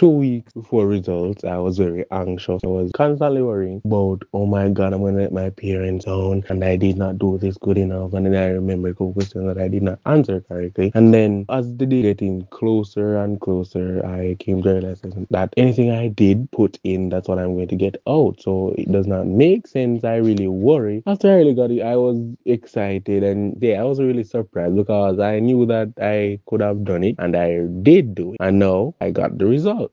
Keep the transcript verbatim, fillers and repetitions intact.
two weeks before results, I was very anxious. I was constantly worrying about, oh my God, I'm going to let my parents down and I did not do this good enough. And then I remember a couple questions that I did not answer correctly. And then as the day getting closer and closer, I came to realize that anything I did put in, that's what I'm going to get out. So it does not make sense. I really worry. After I really got it, I was excited and yeah, I was really surprised because I knew that I could have done it and I did do it. And now I got the result.